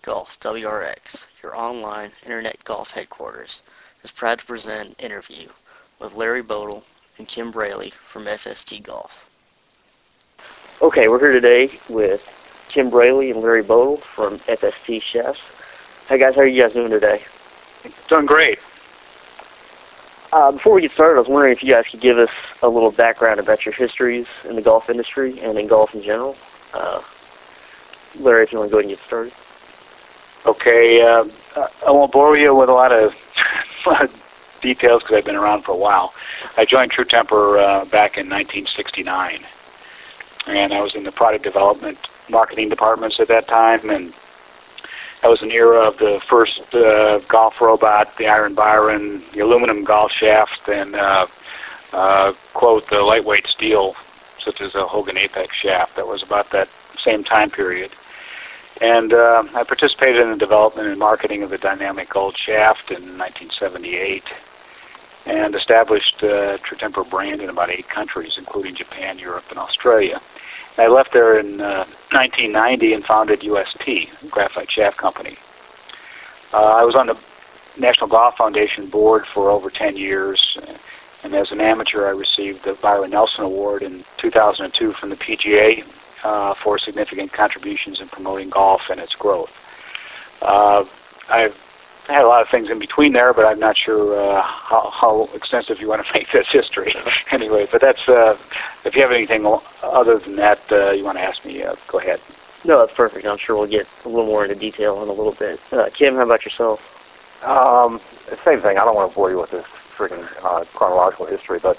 Golf WRX, your online internet golf headquarters, is proud to present an interview with Larry Bodel and Kim Braley from FST Golf. Okay, we're here today with Kim Braley and Larry Bodel from FST Chefs. Hey guys, how are you guys doing today? Doing great. Before we get started, I was wondering if you guys could give us a little background about your histories in the golf industry and in golf in general. Larry, if you want to go ahead and get started. Okay, I won't bore you with a lot of details because I've been around for a while. I joined True Temper back in 1969, and I was in the product development marketing departments at that time, and that was an era of the first golf robot, the Iron Byron, the aluminum golf shaft, and quote, the lightweight steel, such as a Hogan Apex shaft. That was about that same time period. And I participated in the development and marketing of the Dynamic Gold shaft in 1978 and established True Temper brand in about 8 countries, including Japan, Europe, and Australia. I left there in 1990 and founded UST, Graphite Shaft Company. I was on the National Golf Foundation board for over 10 years, and as an amateur I received the Byron Nelson Award in 2002 from the PGA for significant contributions in promoting golf and its growth. I've had a lot of things in between there, but I'm not sure how extensive you want to make this history. Anyway, but that's, if you have anything other than that you want to ask me, go ahead. No, that's perfect. I'm sure we'll get a little more into detail in a little bit. Kim, how about yourself? Same thing. I don't want to bore you with this freaking chronological history, but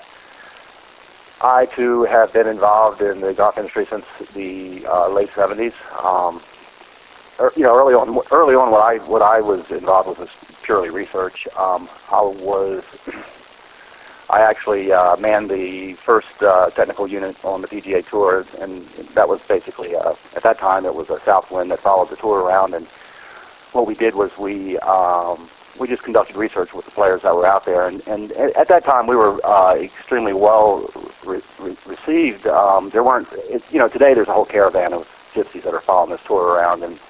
I too have been involved in the golf industry since the late 70s. Early on, what I was involved with was purely research. I actually manned the first technical unit on the PGA Tour, and that was basically, at that time, it was a south wind that followed the tour around, and what we did was we just conducted research with the players that were out there, and at that time we were extremely well received. There weren't, today there's a whole caravan of gypsies that are following this tour around, and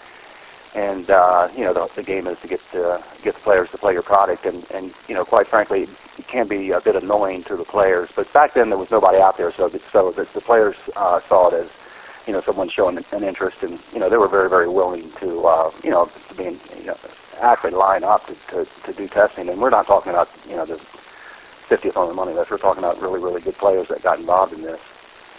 the game is to get the players to play your product, and quite frankly, it can be a bit annoying to the players. But back then there was nobody out there, so the players saw it as someone showing an interest, and they were very, very willing to actually line up to do testing. And we're not talking about the 50th on the money list. We're talking about really, really good players that got involved in this.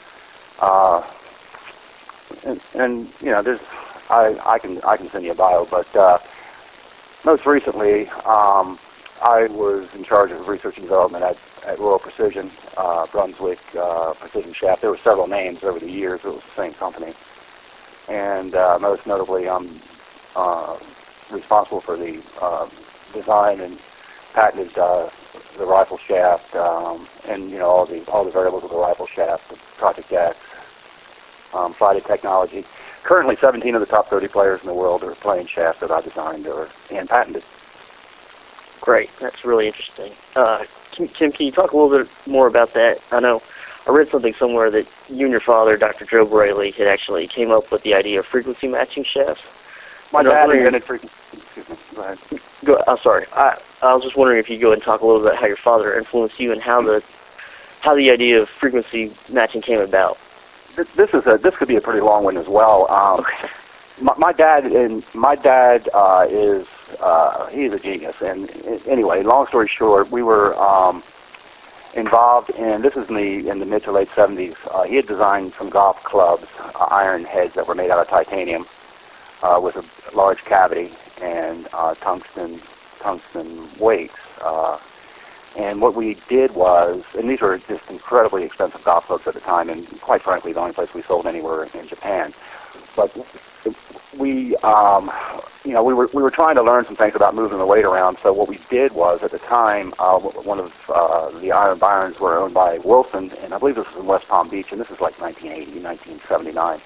There's I can send you a bio, but most recently I was in charge of research and development at Royal Precision, Brunswick Precision Shaft. There were several names over the years. It was the same company, and most notably I'm responsible for the design and patented the rifle shaft, and all the variables of the rifle shaft, Project X, Friday technology. Currently, 17 of the top 30 players in the world are playing shafts that I designed and patented. Great, that's really interesting. Kim, can you talk a little bit more about that? I know I read something somewhere that you and your father, Dr. Joe Braley, had actually came up with the idea of frequency matching shafts. My dad invented frequency. Excuse me. Go ahead. I'm sorry. I was just wondering if you could go ahead and talk a little bit about how your father influenced you and how the idea of frequency matching came about. This could be a pretty long one as well. Okay. My dad is he's a genius. And anyway, long story short, we were involved in, this is in the mid to late 70s. He had designed some golf clubs, iron heads that were made out of titanium with a large cavity and tungsten weights. And what we did was, and these were just incredibly expensive golf clubs at the time, and quite frankly, the only place we sold anywhere in Japan. But we were trying to learn some things about moving the weight around. So what we did was, at the time, one of the Iron Byrons were owned by Wilson, and I believe this was in West Palm Beach, and this is like 1980, 1979.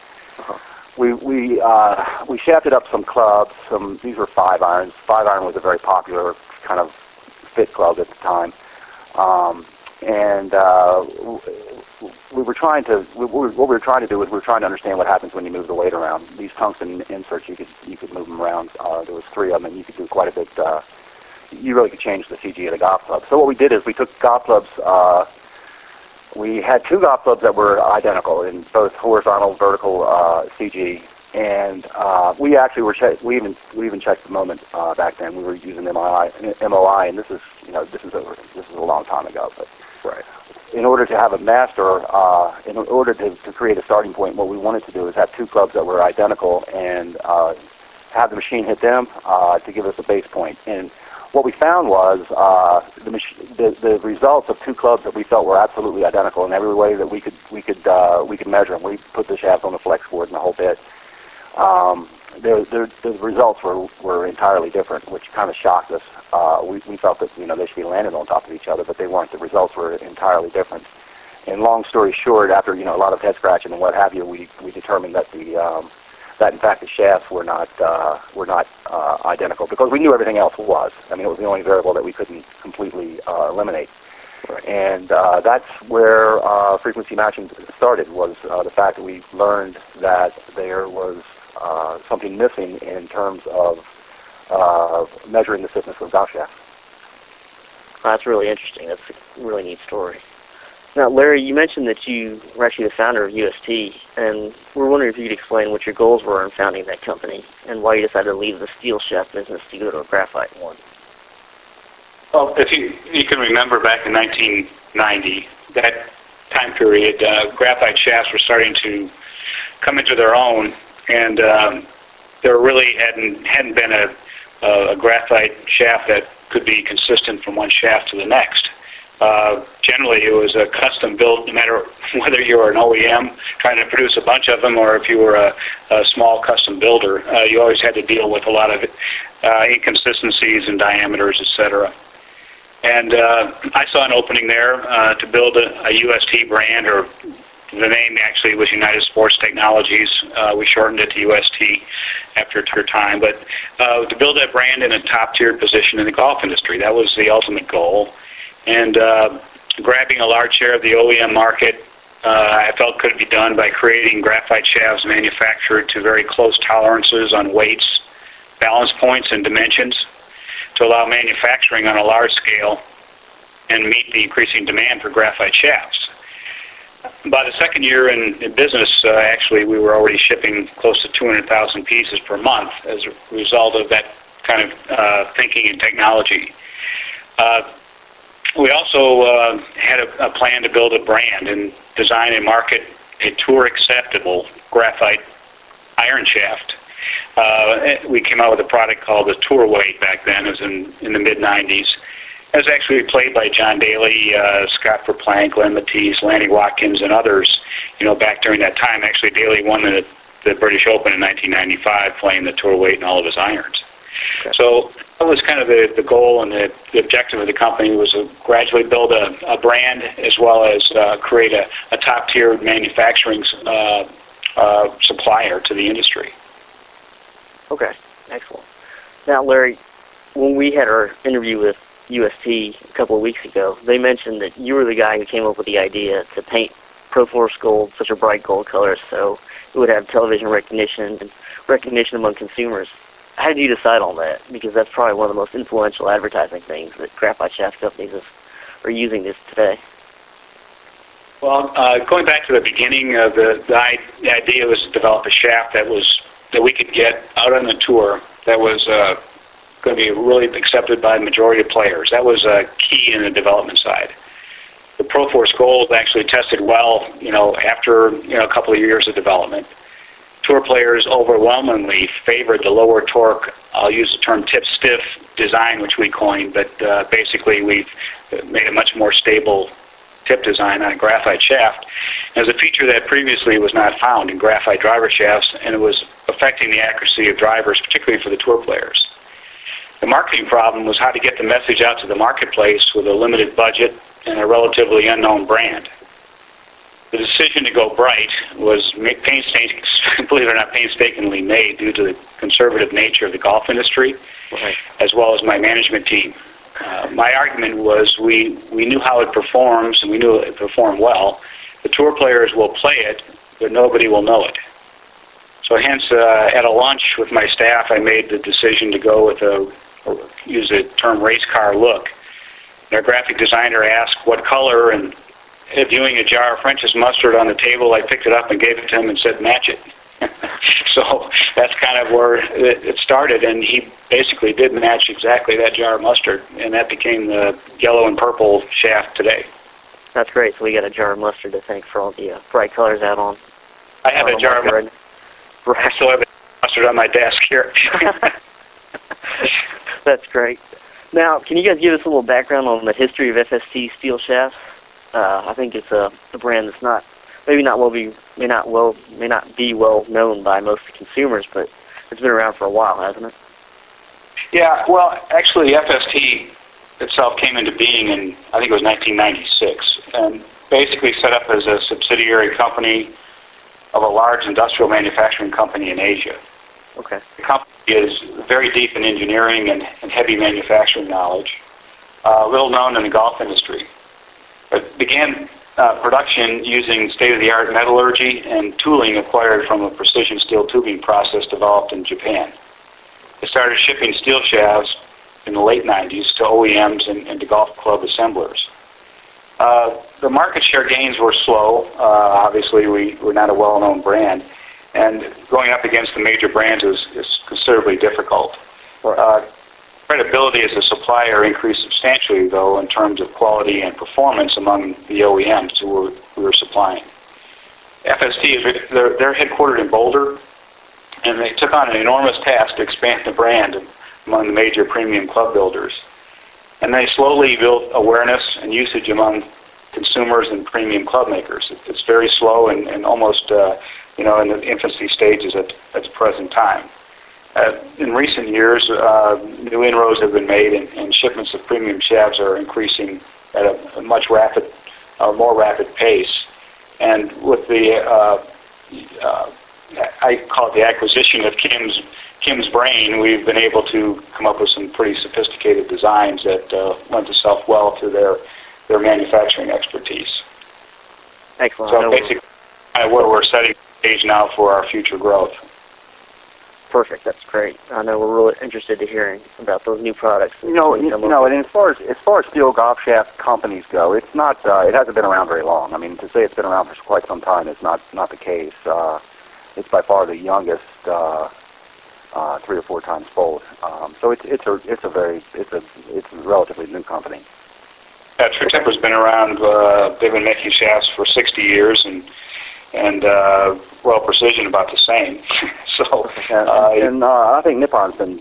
We shafted up some clubs. These were 5 irons. 5 iron was a very popular kind of fit club at the time. And we were trying to what we were trying to do was we were trying to understand what happens when you move the weight around. These tungsten inserts, you could move them around. There was 3 of them, and you could do quite a bit. You really could change the CG of the golf club. So what we did is we took golf clubs. We had 2 golf clubs that were identical in both horizontal, vertical CG, and we actually were we even checked the moment back then. We were using MOI, and this is a long time ago. But Right. in order to have a master, in order to create a starting point, what we wanted to do is have 2 clubs that were identical and have the machine hit them to give us a base point. And what we found was the results of 2 clubs that we felt were absolutely identical in every way that we could measure them. We put the shafts on the flex board and the whole bit. The results were entirely different, which kind of shocked us. We felt that they should be landed on top of each other, but they weren't. The results were entirely different. And long story short, after a lot of head scratching and what have you, we determined that that in fact the shafts were not identical, because we knew everything else was. I mean, it was the only variable that we couldn't completely eliminate. Right. And that's where frequency matching started, was the fact that we learned that there was something missing in terms of measuring the stiffness of golf shafts. That's really interesting. That's a really neat story. Now, Larry, you mentioned that you were actually the founder of UST, and we're wondering if you could explain what your goals were in founding that company and why you decided to leave the steel shaft business to go to a graphite one. Well, if you can remember back in 1990, that time period, graphite shafts were starting to come into their own, and there really hadn't been a graphite shaft that could be consistent from one shaft to the next. Generally, it was a custom built, no matter whether you were an OEM trying to produce a bunch of them or if you were a small custom builder. You always had to deal with a lot of inconsistencies in diameters, etc. And I saw an opening there to build a UST brand, or the name actually was United Sports Technologies. We shortened it to UST after time. But to build that brand in a top-tiered position in the golf industry, that was the ultimate goal. And grabbing a large share of the OEM market, I felt could be done by creating graphite shafts manufactured to very close tolerances on weights, balance points, and dimensions to allow manufacturing on a large scale and meet the increasing demand for graphite shafts. By the second year in business, actually, we were already shipping close to 200,000 pieces per month as a result of that kind of thinking and technology. We also had a plan to build a brand and design and market a tour-acceptable graphite iron shaft. We came out with a product called the Tour Weight back then. It was in the mid-'90s. It was actually played by John Daly, Scott Verplank, Glenn Matisse, Lanny Watkins, and others, back during that time. Actually, Daly won the British Open in 1995 playing the Tour Weight and all of his irons. Okay. So that was kind of the goal, and the objective of the company was to gradually build a brand as well as create a top-tier manufacturing supplier to the industry. Okay, excellent. Now, Larry, when we had our interview with UST a couple of weeks ago, they mentioned that you were the guy who came up with the idea to paint Proforce Gold such a bright gold color so it would have television recognition and recognition among consumers. How did you decide on that? Because that's probably one of the most influential advertising things that graphite shaft companies are using this today. Well, going back to the beginning, the idea was to develop a shaft that we could get out on the tour that was going to be really accepted by the majority of players. That was key in the development side. The Proforce Gold actually tested well, after a couple of years of development. Tour players overwhelmingly favored the lower torque, I'll use the term tip stiff design, which we coined, but basically we've made a much more stable tip design on a graphite shaft. It was a feature that previously was not found in graphite driver shafts, and it was affecting the accuracy of drivers, particularly for the tour players. The marketing problem was how to get the message out to the marketplace with a limited budget and a relatively unknown brand. The decision to go bright was believe it or not, painstakingly made due to the conservative nature of the golf industry, right, as well as my management team. My argument was we knew how it performs, and we knew it performed well, the tour players will play it, but nobody will know it. So hence, at a lunch with my staff, I made the decision to go with use the term race car look. And our graphic designer asked what color, and viewing a jar of French's mustard on the table, I picked it up and gave it to him and said, match it. So that's kind of where it started, and he basically did match exactly that jar of mustard, and that became the yellow and purple shaft today. That's great. So we got a jar of mustard to thank for all the bright colors out on. I have a jar of mustard. I still have mustard on my desk here. That's great. Now, can you guys give us a little background on the history of FST steel shafts? I think it's a brand that's may not be well known by most consumers, but it's been around for a while, hasn't it? Yeah, well, actually, FST itself came into being in, I think it was 1996, and basically set up as a subsidiary company of a large industrial manufacturing company in Asia. Okay. The company is very deep in engineering and heavy manufacturing knowledge, little known in the golf industry. It began production using state-of-the-art metallurgy and tooling acquired from a precision steel tubing process developed in Japan. They started shipping steel shafts in the late 90s to OEMs and to golf club assemblers. The market share gains were slow. Obviously, we're not a well-known brand, and going up against the major brands is considerably difficult. Credibility as a supplier increased substantially, though, in terms of quality and performance among the OEMs who we were supplying. FST, they're headquartered in Boulder, and they took on an enormous task to expand the brand among the major premium club builders. And they slowly built awareness and usage among consumers and premium club makers. It's very slow and almost, in the infancy stages at the present time. In recent years, new inroads have been made, and shipments of premium shafts are increasing at a more rapid pace. And with the, I call it the acquisition of Kim's brain, we've been able to come up with some pretty sophisticated designs that lend itself well to their manufacturing expertise. Excellent. So basically, where we're setting the stage now for our future growth. Perfect. That's great. I know we're really interested in hearing about those new products. And as far as steel golf shaft companies go, it's not. It hasn't been around very long. I mean, to say it's been around for quite some time is not the case. It's by far the youngest, 3 or 4 times fold. So it's a relatively new company. Yeah, True Temper's been around. They've been making shafts for 60 years, and Royal Precision about the same. So, I think Nippon's been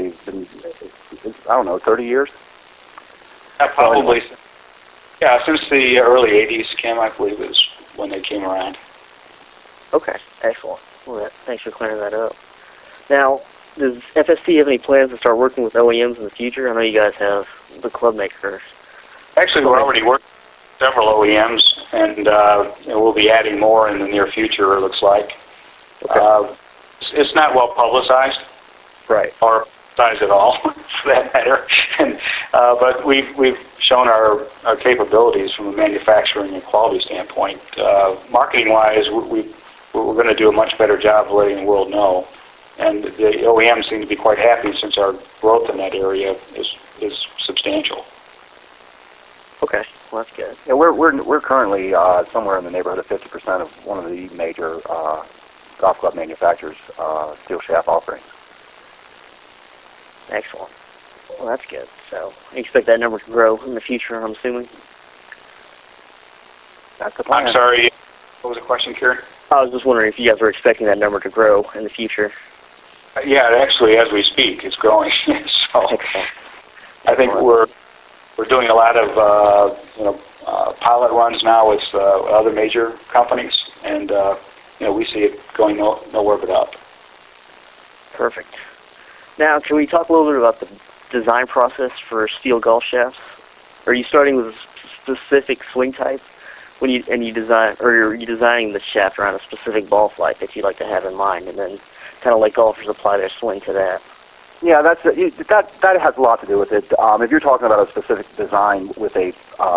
30 years. Probably. Yeah, since the early 80s, Kim, I believe, is when they came around. Okay, excellent. Well, thanks for clearing that up. Now, does FST have any plans to start working with OEMs in the future? I know you guys have the club makers. Actually, we're already working with several OEMs, and we'll be adding more in the near future, it looks like. Okay. It's not well publicized, right, or publicized at all, for that matter. But we've shown our capabilities from a manufacturing and quality standpoint. Marketing-wise, we're going to do a much better job of letting the world know. And the OEMs seem to be quite happy since our growth in that area is substantial. Okay, well, that's good. Yeah, we're currently somewhere in the neighborhood of 50% of one of the major golf club manufacturers' steel shaft offerings. Excellent. Well, that's good. So, you expect that number to grow in the future, I'm assuming? That's the plan. I'm sorry, what was the question, Kieran? I was just wondering if you guys were expecting that number to grow in the future. Yeah, actually, as we speak, it's growing. So, I think we're doing a lot of pilot runs now with other major companies, and we see it going nowhere but up. Perfect. Now, can we talk a little bit about the design process for steel golf shafts? Are you starting with a specific swing type when you design, or are you designing the shaft around a specific ball flight that you'd like to have in mind, and then kind of let golfers apply their swing to that? Yeah, that has a lot to do with it. If you're talking about a specific design with a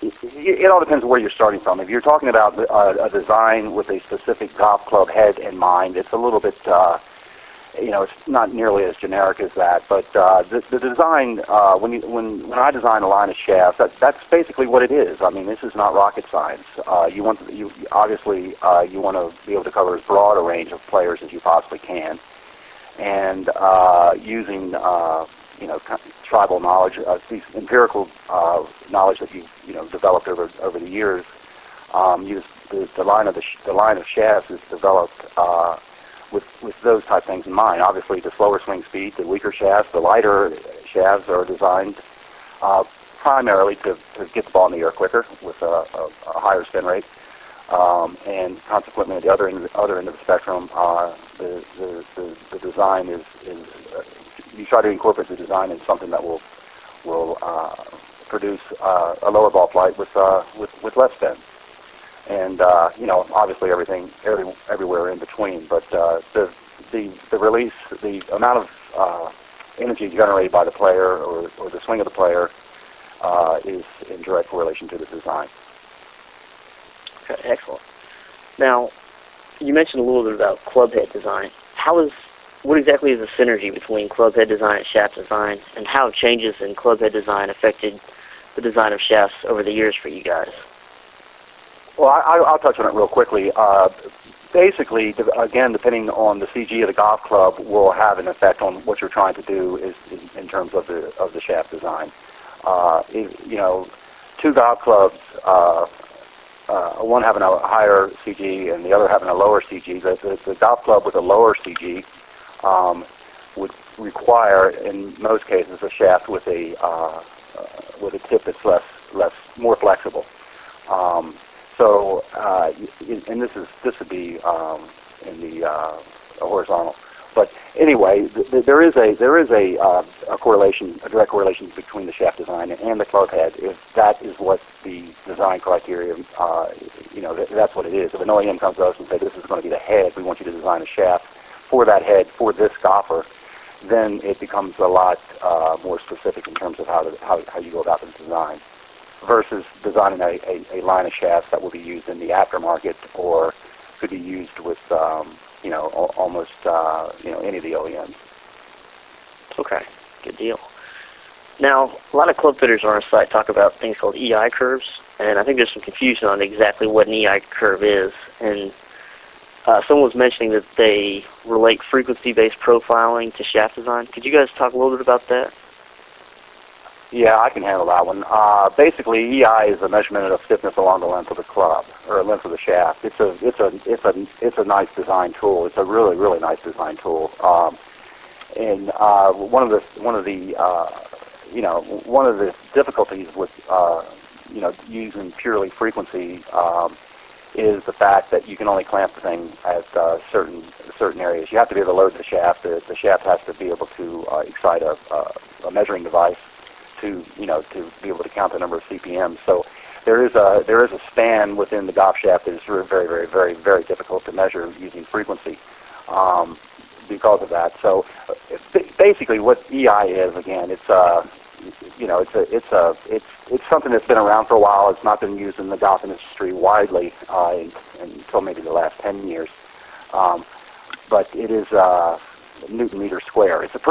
it all depends where you're starting from. If you're talking about a design with a specific golf club head in mind, it's a little bit, it's not nearly as generic as that. But the design, when I design a line of shafts, that's basically what it is. I mean, this is not rocket science. You want to be able to cover as broad a range of players as you possibly can, and using tribal knowledge, these empirical knowledge that you've developed over the years. The line of shafts is developed with those type things in mind. Obviously, the slower swing speed, the weaker shafts, the lighter shafts are designed primarily to get the ball in the air quicker with a higher spin rate, and consequently, at the other end of the spectrum, the design is you try to incorporate the design in something that will produce a lower ball flight with less spin, and obviously everywhere in between. But the release, the amount of energy generated by the player or the swing of the player is in direct correlation to the design. Okay, excellent. Now, you mentioned a little bit about club head design. What exactly is the synergy between club head design and shaft design, and how have changes in club head design affected the design of shafts over the years for you guys? Well, I'll touch on it real quickly. Basically, again, depending on the CG of the golf club, will have an effect on what you're trying to do in terms of the shaft design. Two golf clubs, one having a higher CG and the other having a lower CG. The golf club with a lower CG would require, in most cases, a shaft with a tip that's more flexible. And this would be in the horizontal. But anyway, there is a correlation, a direct correlation between the shaft design and the club head. If that is what the design criteria, that's what it is. If an OEM comes to us and says, "This is going to be the head. We want you to design a shaft for that head for this golfer," then it becomes a lot more specific in terms of how you go about the design, versus designing a line of shafts that will be used in the aftermarket or could be used with almost any of the OEMs. Okay, good deal. Now, a lot of club fitters on our site talk about things called EI curves, and I think there's some confusion on exactly what an EI curve is. And someone was mentioning that they relate frequency-based profiling to shaft design. Could you guys talk a little bit about that? Yeah, I can handle that one. Basically, EI is a measurement of stiffness along the length of the club or length of the shaft. It's a nice design tool. It's a really, really nice design tool. And one of the difficulties with using purely frequency is the fact that you can only clamp the thing at certain areas. You have to be able to load the shaft. The shaft has to be able to excite a measuring device to be able to count the number of CPM. So there is a span within the golf shaft that is very, very, very, very difficult to measure using frequency because of that. So basically, what EI is, again, it's something that's been around for a while. It's not been used in the golf industry widely until maybe the last 10 years. But it is Newton meter square. It's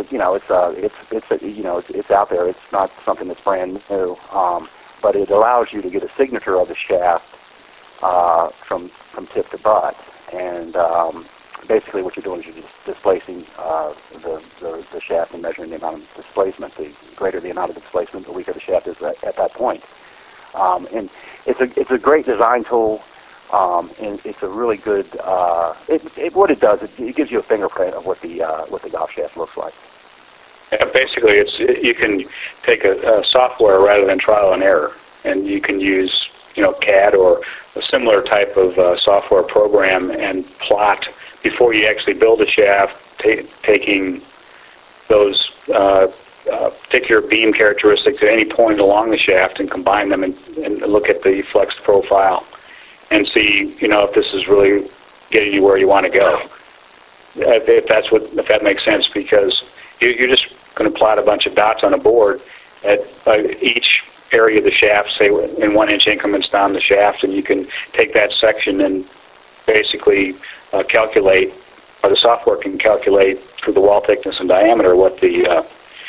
out there. It's not something that's brand new, but it allows you to get a signature of the shaft from tip to butt. And basically, what you're doing is you're just displacing the shaft and measuring the amount of displacement. The greater the amount of displacement, the weaker the shaft is at that point. And it's a great design tool. And it's a really good. What it does, it gives you a fingerprint of what the golf shaft looks like. Yeah, basically, you can take a software rather than trial and error, and you can use CAD or a similar type of software program and plot before you actually build a shaft, taking those particular beam characteristics at any point along the shaft and combine them and look at the flex profile and see, if this is really getting you where you want to go. If that makes sense, because you're just going to plot a bunch of dots on a board at each area of the shaft, say in 1-inch increments down the shaft, and you can take that section and basically calculate, or the software can calculate through the wall thickness and diameter what the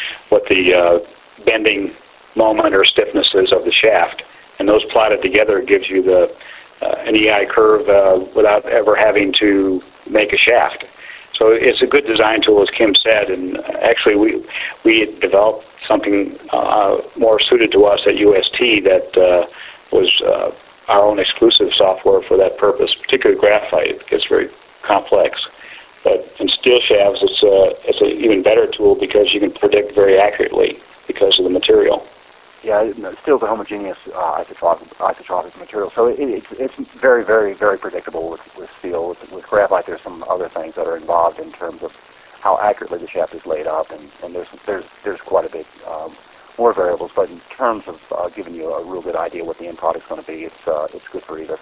bending moment or stiffness is of the shaft, and those plotted together gives you an EI curve without ever having to make a shaft. So it's a good design tool, as Kim said, and actually we had developed something more suited to us at UST that was our own exclusive software for that purpose, particularly graphite. It gets very complex. But in steel shafts, it's an even better tool because you can predict very accurately because of the material. Yeah, steel's a homogeneous isotropic material, so it's very, very, very predictable with steel. With graphite, there's some other things that are involved in terms of how accurately the shaft is laid up, and there's quite a bit more variables. But in terms of giving you a real good idea what the end product's going to be, it's good for either.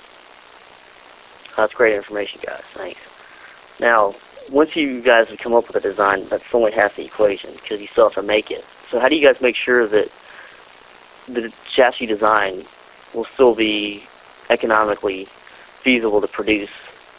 That's great information, guys. Thanks. Now, once you guys have come up with a design, that's only half the equation because you still have to make it. So how do you guys make sure that the chassis design will still be economically feasible to produce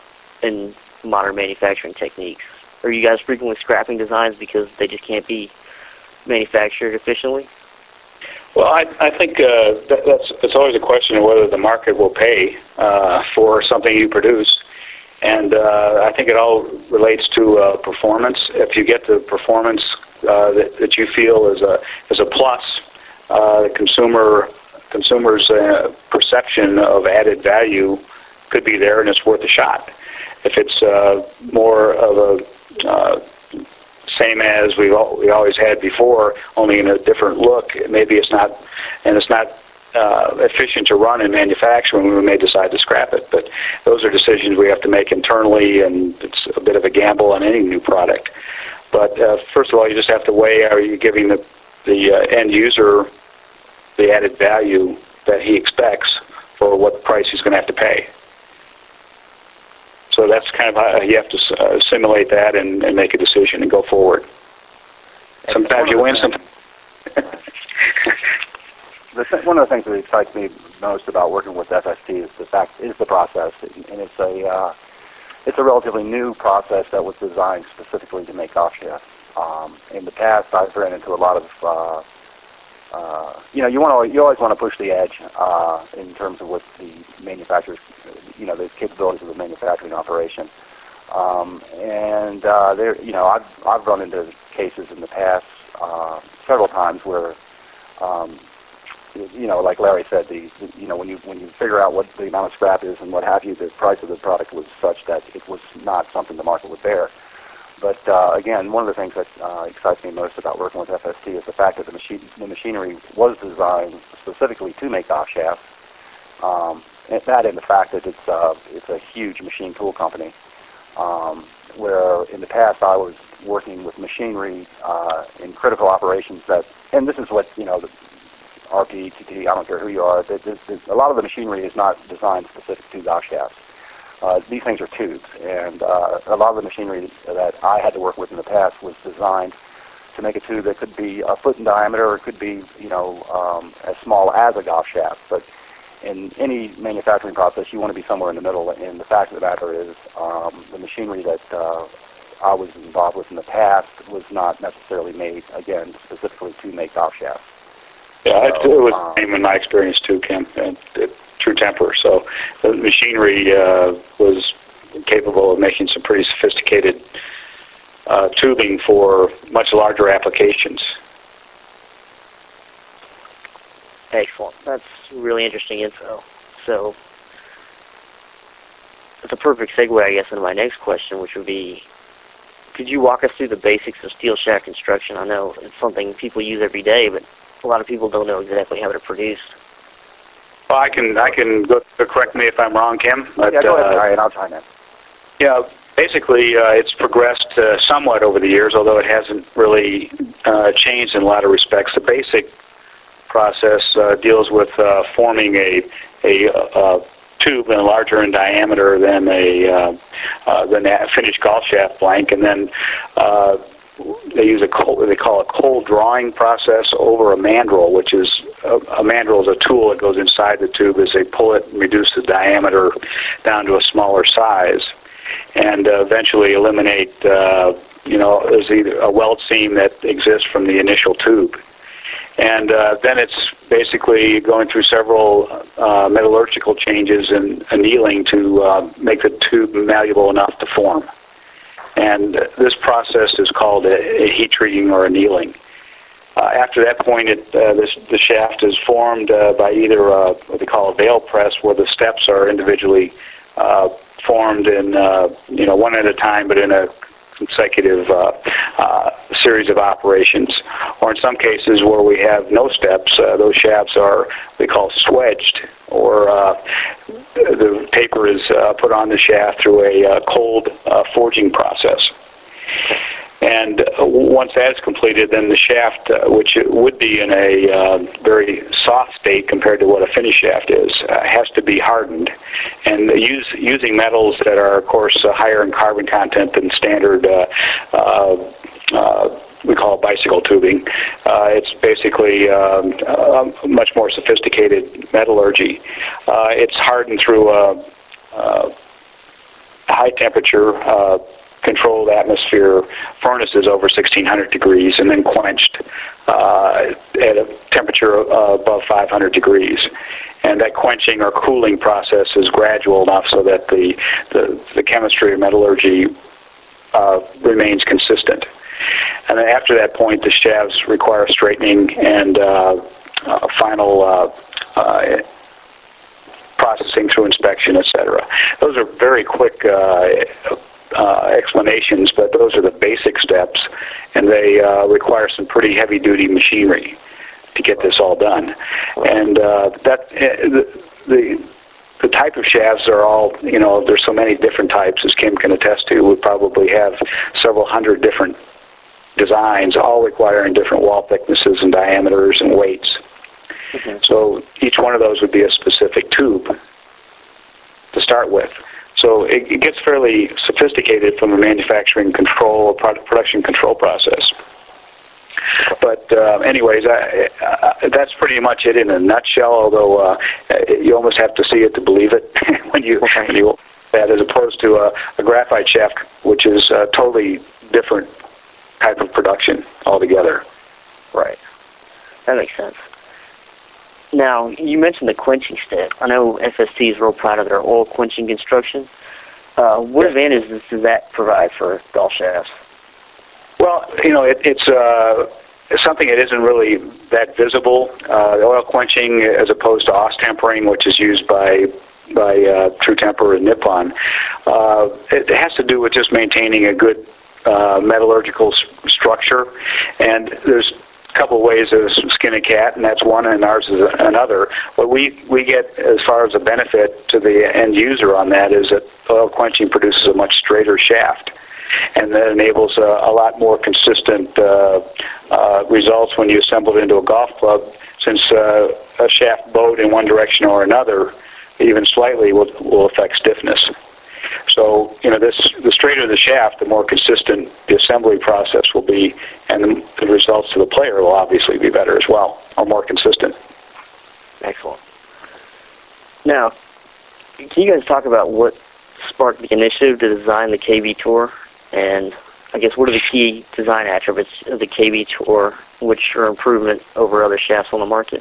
in modern manufacturing techniques? Are you guys frequently scrapping designs because they just can't be manufactured efficiently? Well, I think it's always a question of whether the market will pay for something you produce. And I think it all relates to performance. If you get the performance that you feel is a plus, the consumer's perception of added value could be there, and it's worth a shot. If it's more of a same as we always had before, only in a different look, maybe it's not, and it's not efficient to run in manufacturing, we may decide to scrap it. But those are decisions we have to make internally, and it's a bit of a gamble on any new product. But first of all, you just have to weigh, are you giving the end user the added value that he expects for what price he's going to have to pay. So that's kind of how you have to simulate that and make a decision and go forward. Sometimes you win, sometimes... One of the things that excites me most about working with FST is the process, and it's a relatively new process that was designed specifically to make golf shafts. In the past, I've ran into a lot of you always want to push the edge in terms of what the manufacturers, the capabilities of the manufacturing operation. I've run into cases in the past several times where, like Larry said, when you figure out what the amount of scrap is and what have you, the price of the product was such that it was not something the market would bear. But again, one of the things that excites me most about working with FST is the fact that the machinery was designed specifically to make golf shafts. And the fact that it's a huge machine tool company, where in the past I was working with machinery in critical operations and this is what the RP, TT, I don't care who you are, a lot of the machinery is not designed specific to golf shafts. These things are tubes, and a lot of the machinery that I had to work with in the past was designed to make a tube that could be a foot in diameter, or it could be, as small as a golf shaft. But in any manufacturing process, you want to be somewhere in the middle, and the fact of the matter is the machinery that I was involved with in the past was not necessarily made, again, specifically to make golf shafts. Yeah, it was the same in my experience too, Kim, at True Temper. So the machinery was capable of making some pretty sophisticated tubing for much larger applications. Excellent. That's really interesting info. So it's a perfect segue, I guess, into my next question, which would be, could you walk us through the basics of steel shaft construction? I know it's something people use every day, but a lot of people don't know exactly how they're produced. Well, I can go correct me if I'm wrong, Kim. But, yeah, go ahead, Larry, and I'll chime in. Yeah, basically it's progressed somewhat over the years, although it hasn't really changed in a lot of respects. The basic process deals with forming a tube larger in diameter than a finished golf shaft blank, and then they use what they call a cold drawing process over a mandrel, which is a mandrel is a tool that goes inside the tube as they pull it and reduce the diameter down to a smaller size, and eventually eliminate, there's either a weld seam that exists from the initial tube. And then it's basically going through several metallurgical changes and annealing to make the tube malleable enough to form. And this process is called a heat treating or annealing. After that point, the shaft is formed by either what they call a veil press, where the steps are individually formed in, one at a time, but in a consecutive series of operations. Or in some cases where we have no steps, those shafts are what we call swedged, or the paper is put on the shaft through a cold forging process. And once that is completed, then the shaft, which it would be in a very soft state compared to what a finished shaft is, has to be hardened. And using metals that are, of course, higher in carbon content than standard, we call it bicycle tubing. It's basically much more sophisticated metallurgy. It's hardened through high temperature controlled atmosphere furnaces over 1600 degrees, and then quenched at a temperature above 500 degrees. And that quenching or cooling process is gradual enough so that the chemistry of metallurgy remains consistent. And then after that point, the shafts require straightening and final processing through inspection, etc. Those are very quick explanations, but those are the basic steps, and they require some pretty heavy-duty machinery to get this all done. And the type of shafts are all, there's so many different types, as Kim can attest to. We probably have several hundred different designs, all requiring different wall thicknesses and diameters and weights. Mm-hmm. So each one of those would be a specific tube to start with. So it gets fairly sophisticated from a manufacturing control or production control process. But anyways, that's pretty much it in a nutshell, although you almost have to see it to believe it when you that, as opposed to a graphite shaft, which is a totally different type of production altogether. Right. That makes sense. Now, you mentioned the quenching step. I know FST is real proud of their oil quenching construction. What advantages does that provide for golf shafts? Well, it's something that isn't really that visible. The oil quenching, as opposed to OS-tempering, which is used by True Temper and Nippon, it has to do with just maintaining a good metallurgical structure. And there's a couple ways to skin a cat, and that's one, and ours is another. What we get as far as a benefit to the end user on that is that oil quenching produces a much straighter shaft, and that enables a lot more consistent results when you assemble it into a golf club, since a shaft bowed in one direction or another, even slightly, will affect stiffness. So, the straighter the shaft, the more consistent the assembly process will be, and the results to the player will obviously be better as well, or more consistent. Excellent. Now, can you guys talk about what sparked the initiative to design the KB Tour, and I guess what are the key design attributes of the KB Tour, which are improvement over other shafts on the market?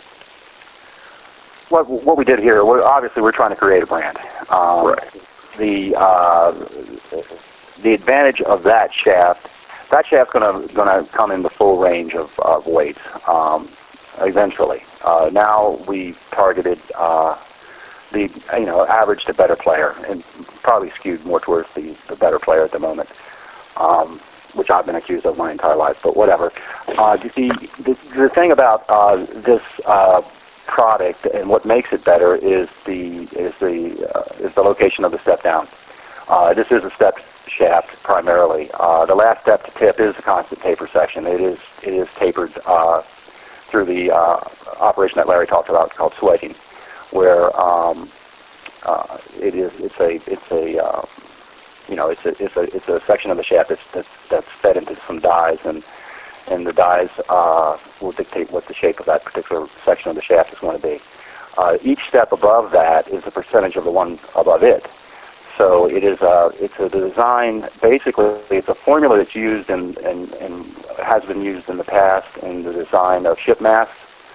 What we did here, obviously we're trying to create a brand. Right. The advantage of that shaft's going to come in the full range of weights eventually. Now we targeted the average to better player, and probably skewed more towards the better player at the moment, which I've been accused of my entire life. But whatever. The thing about this product and what makes it better is the location of the step down. This is a step shaft primarily. The last step to tip is a constant taper section. It is tapered through the operation that Larry talked about called swedging, where it's a it's a section of the shaft that's fed into some dies, and the dies will dictate what the shape of that particular section of the shaft is going to be. Each step above that is a percentage of the one above it. So it's a design, basically it's a formula that's used and has been used in the past in the design of ship masts,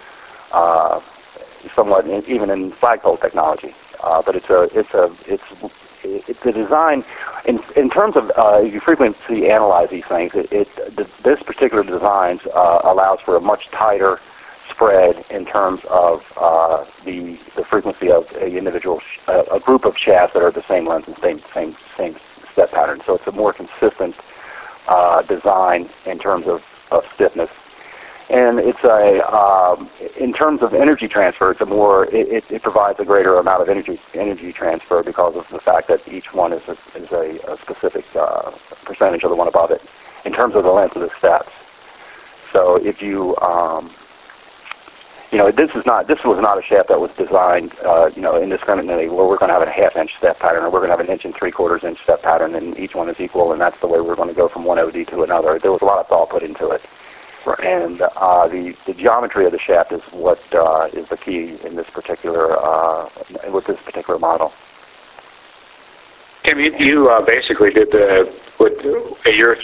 somewhat even in flagpole technology. But it's the design, in terms of, you frequently analyze these things, this particular design allows for a much tighter spread in terms of the frequency of a group of shafts that are the same length and same step pattern. So it's a more consistent design in terms of stiffness. And it's in terms of energy transfer, it provides a greater amount of energy transfer because of the fact that each one is a specific percentage of the one above it in terms of the length of the steps. So if you this was not a shaft that was designed, indiscriminately, where we're going to have a half-inch step pattern, or we're going to have an 1 3/4 inch step pattern, and each one is equal, and that's the way we're going to go from one OD to another. There was a lot of thought put into it. Right. And the geometry of the shaft is what is the key in this particular with this particular model. Tim, you basically did your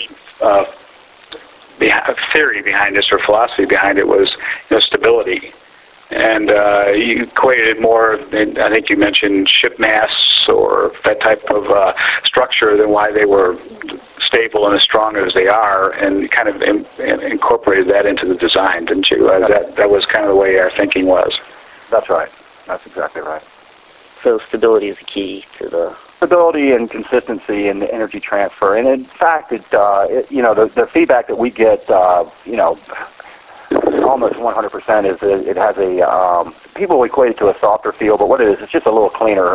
theory behind this, or philosophy behind it, was stability. And you equated more, I think you mentioned ship masts or that type of structure, than why they were stable and as strong as they are, and kind of incorporated that into the design, didn't you? That was kind of the way our thinking was. That's right. That's exactly right. So stability is the key to the... Stability and consistency and the energy transfer. And in fact, the feedback that we get, almost 100% is that it has people equate it to a softer feel, but what it is, it's just a little cleaner.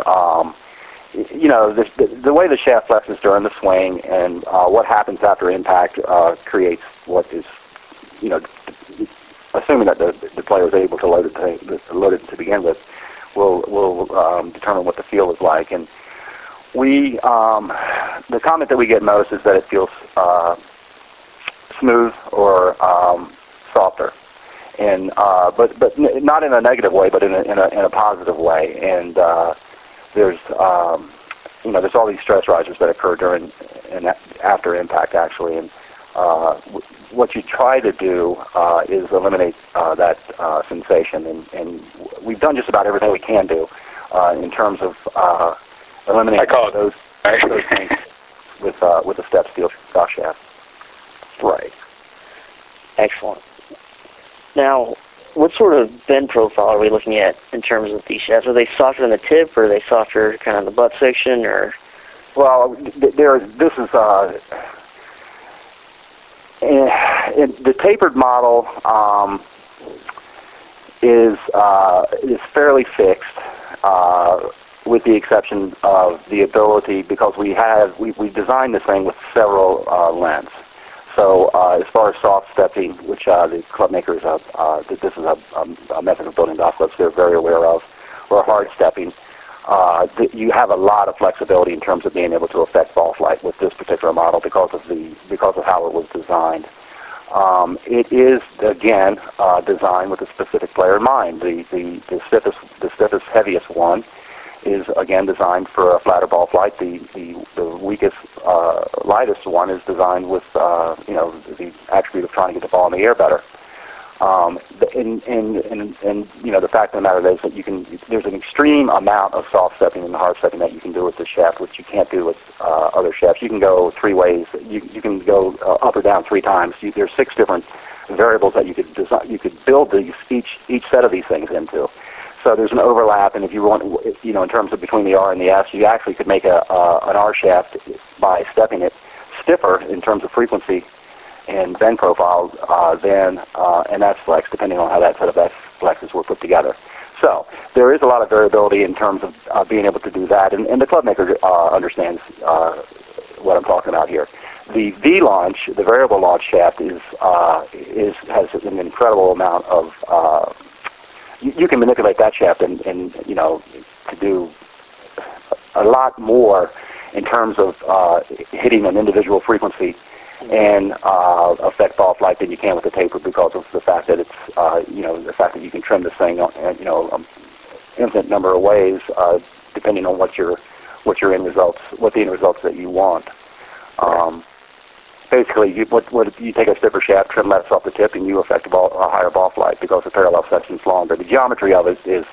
The way the shaft flexes during the swing and what happens after impact creates what is, assuming that the player is able to load it to begin with, will determine what the feel is like. And the comment that we get most is that it feels smooth or softer, and but not in a negative way, but in a positive way. And there's there's all these stress risers that occur during and after impact, actually. And what you try to do is eliminate that sensation, and we've done just about everything we can do in terms of eliminating those things with a step steel shaft. Right. Excellent. Now, what sort of bend profile are we looking at in terms of these shafts? Are they softer in the tip, or are they softer kind of in the butt section, or? Well, this is in the tapered model is fairly fixed, with the exception of the ability, because we designed this thing with several lengths. So as far as soft stepping, which the club makers, this is a method of building golf clubs they're very aware of, or hard stepping, you have a lot of flexibility in terms of being able to affect ball flight with this particular model because of how it was designed. It is, again, designed with a specific player in mind. The stiffest, heaviest one is, again, designed for a flatter ball flight. The weakest, lightest one is designed with the attribute of trying to get the ball in the air better. And the fact of the matter is that there's an extreme amount of soft stepping and hard stepping that you can do with this shaft, which you can't do with other shafts. You can go three ways. You can go up or down three times. There's 6 different variables that you could build each set of these things into. So there's an overlap, and if you want, in terms of between the R and the S, you actually could make an R shaft by stepping it stiffer in terms of frequency and bend profile and that's flex, depending on how that set of S flexes were put together. So there is a lot of variability in terms of being able to do that, and the club maker understands what I'm talking about here. The V-launch, the variable launch shaft, has an incredible amount of you can manipulate that shaft and to do a lot more in terms of hitting an individual frequency and affect ball flight than you can with the taper, because of the fact that it's the fact that you can trim this thing infinite number of ways depending on what the end results that you want. Basically, you take a stiffer shaft, trim less off the tip, and you affect a higher ball flight because the parallel section's longer. The geometry of it is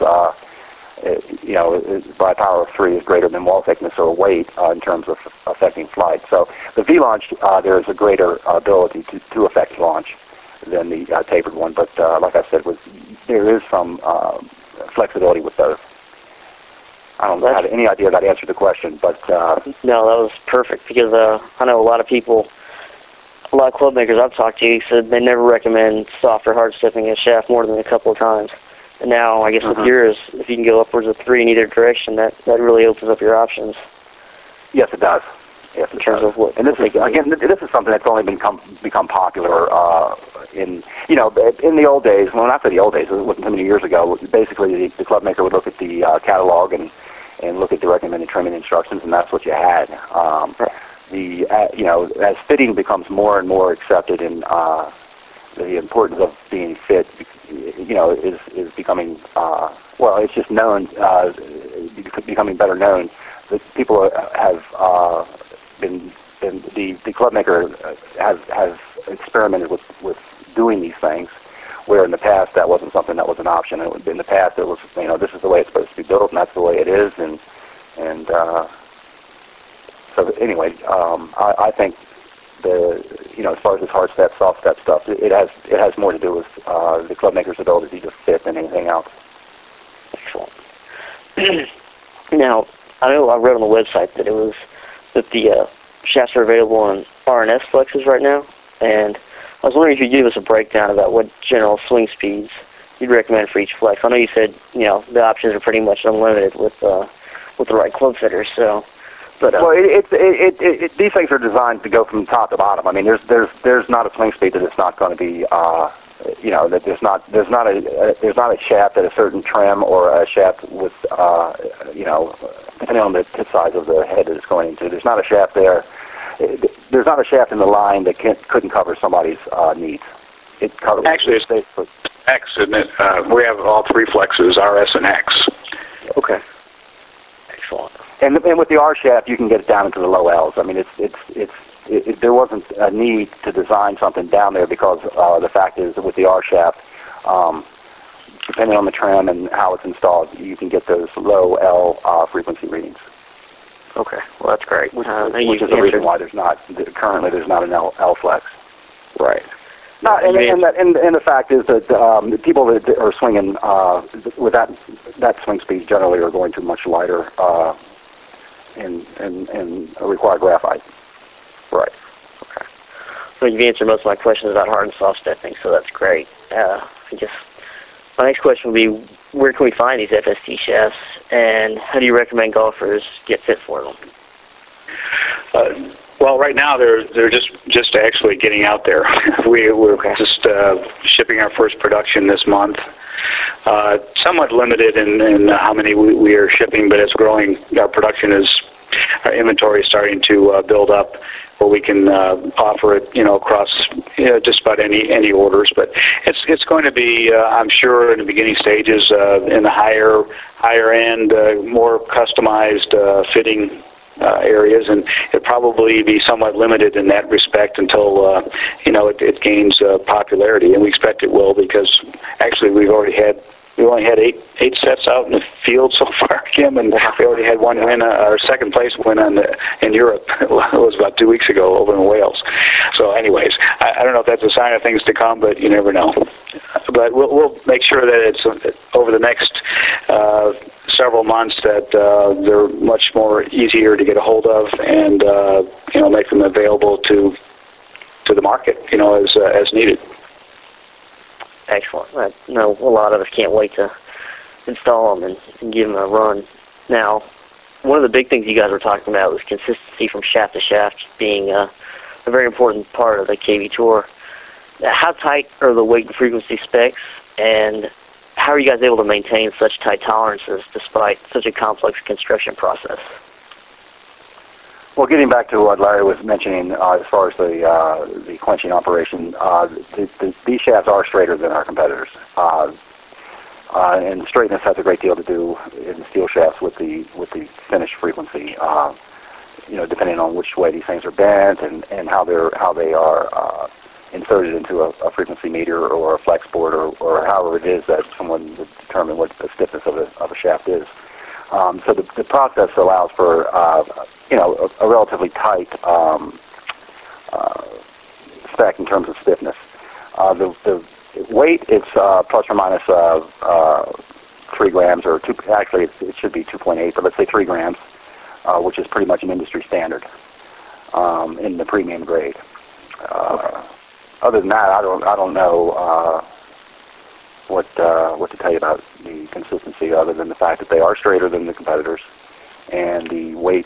by power of 3 is greater than wall thickness or weight in terms of affecting flight. So the V-launch, there is a greater ability to affect launch than the tapered one. But like I said, there is some flexibility with both. I don't have any idea if that answered the question, but... No, that was perfect, because I know a lot of club makers I've talked to said they never recommend soft or hard stepping a shaft more than a couple of times. And now, I guess with yours, if you can go upwards of 3 in either direction, that really opens up your options. Yes, it does. Yes, in terms of what. And this is something that's only become popular in the old days. Well, not for the old days, it wasn't too many years ago. Basically, the club maker would look at the catalog and look at the recommended trimming instructions, and that's what you had. As fitting becomes more and more accepted, and the importance of being fit, is becoming it's just known, becoming better known. That people have the club maker has experimented with doing these things, where in the past that wasn't something that was an option. In the past it was, this is the way it's supposed to be built, and that's the way it is, and so anyway, I think as far as this hard step, soft step stuff, it has more to do with the club maker's ability to fit than anything else. Excellent. Now, I know I read on the website that the shafts are available on R&S flexes right now, and I was wondering if you could give us a breakdown about what general swing speeds you'd recommend for each flex. I know you said the options are pretty much unlimited with the right club fitters, so. But, these things are designed to go from top to bottom. I mean, there's not a swing speed that it's not going to be, that there's not a shaft at a certain trim or a shaft with, depending on the tip size of the head that it's going into. There's not a shaft there. There's not a shaft in the line that couldn't cover somebody's needs. It covers. Actually, it's X, isn't it? We have all 3 flexes, RS and X. Okay. Excellent. And with the R shaft, you can get it down into the low L's. I mean, there wasn't a need to design something down there, because the fact is that with the R shaft, depending on the trim and how it's installed, you can get those low L frequency readings. Okay, well that's great. Which is the reason why currently there's not an L flex. Right. And the fact is that the people that are swinging with that swing speed generally are going to much lighter and require graphite. Right. Okay. So you've answered most of my questions about hard and soft stepping, so that's great. I guess my next question would be, where can we find these FST shafts, and how do you recommend golfers get fit for them? Well, right now they're just actually getting out there. We're just shipping our first production this month. Somewhat limited in how many we are shipping, but it's growing. Our inventory is starting to build up, where we can offer it, across just about any orders. But it's going to be, I'm sure, in the beginning stages, in the higher end, more customized fitting areas, and it'll probably be somewhat limited in that respect until it gains popularity, and we expect it will, because actually we've only had 8 sets out in the field so far, Kim, and we already had one win, our second place win in Europe. It was about 2 weeks ago over in Wales. So anyways, I don't know if that's a sign of things to come, but you never know. But we'll make sure that it's over the next several months that they're much more easier to get a hold of, and make them available to the market, as needed. Excellent. I know a lot of us can't wait to install them and give them a run. Now, one of the big things you guys were talking about was consistency from shaft to shaft being a very important part of the KV Tour. How tight are the weight and frequency specs, and how are you guys able to maintain such tight tolerances despite such a complex construction process? Well, getting back to what Larry was mentioning as far as the quenching operation, these shafts are straighter than our competitors. And straightness has a great deal to do in the steel shafts with the finish frequency. Depending on which way these things are bent and how they are inserted into a frequency meter or a flex board or however it is that someone would determine what the stiffness of a shaft is. So the process allows for a relatively tight spec in terms of stiffness. The weight is plus or minus 3 grams or actually it should be 2.8, but let's say 3 grams, which is pretty much an industry standard in the premium grade. Other than that, I don't know what to tell you about the consistency, other than the fact that they are straighter than the competitors, and the weight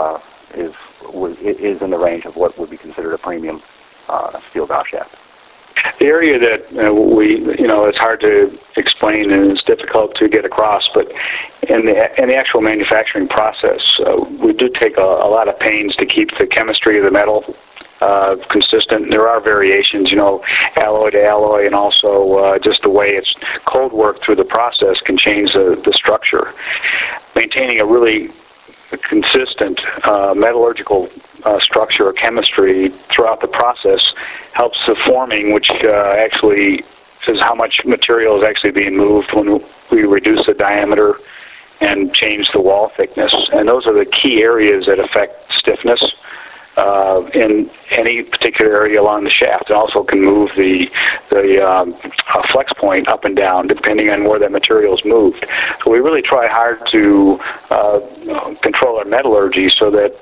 is in the range of what would be considered a premium steel golf shaft. The area that it's hard to explain and it's difficult to get across, but in the actual manufacturing process, we do take a lot of pains to keep the chemistry of the metal consistent. There are variations, alloy to alloy, and also just the way it's cold work through the process can change the structure. Maintaining a really consistent metallurgical structure or chemistry throughout the process helps the forming, which actually is how much material is actually being moved when we reduce the diameter and change the wall thickness. And those are the key areas that affect stiffness in any particular area along the shaft. It also can move the flex point up and down depending on where that material is moved. So we really try hard to control our metallurgy so that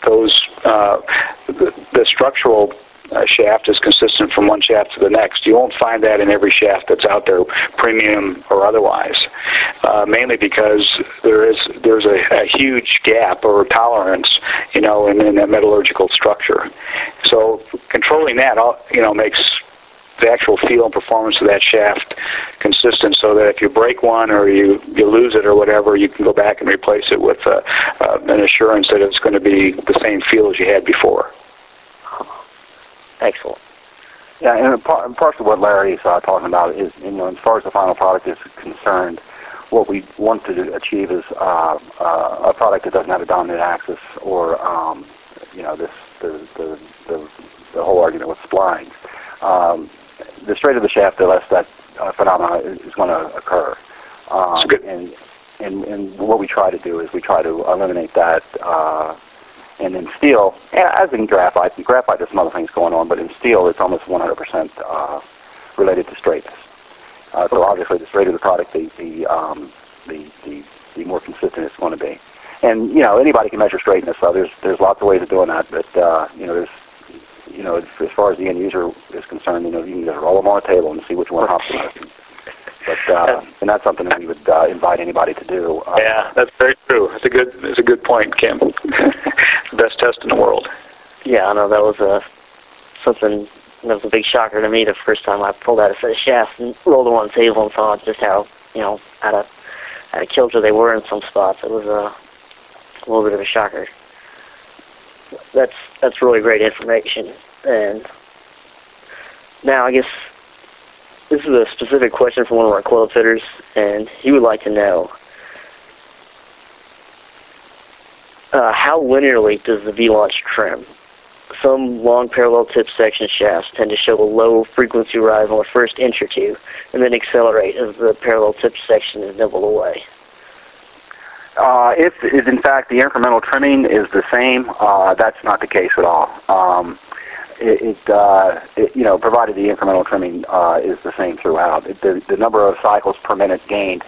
the structural shaft is consistent from one shaft to the next. You won't find that in every shaft that's out there, premium or otherwise, mainly because there's a huge gap or tolerance, in that metallurgical structure. So controlling that, makes the actual feel and performance of that shaft consistent, so that if you break one or you lose it or whatever, you can go back and replace it with an assurance that it's going to be the same feel as you had before. Excellent. Yeah, and part of what Larry is talking about is, as far as the final product is concerned, what we want to achieve is a product that doesn't have a dominant axis or, the whole argument with splines. The straighter the shaft, the less that phenomena is going to occur. And what we try to do is we try to eliminate that. And in steel, as in graphite there's some other things going on, but in steel it's almost 100% related to straightness. So obviously the straighter the product, the more consistent it's going to be. And anybody can measure straightness. So there's lots of ways of doing that. But as far as the end user is concerned, you can just roll them on a table and see which one hops the most. But and that's something that we would invite anybody to do. Yeah, that's very true. That's a good point, Kim. The best test in the world. Yeah, I know that was something that was a big shocker to me the first time I pulled out a set of shafts and rolled them on the table and saw just how out of kilter they were in some spots. It was a little bit of a shocker. That's really great information. And now I guess this is a specific question from one of our club fitters, and he would like to know how linearly does the V-Launch trim? Some long parallel tip section shafts tend to show a low frequency rise on the first inch or two, and then accelerate as the parallel tip section is nibbled away. If in fact the incremental trimming is the same, that's not the case at all. Provided the incremental trimming is the same throughout. The number of cycles per minute gained,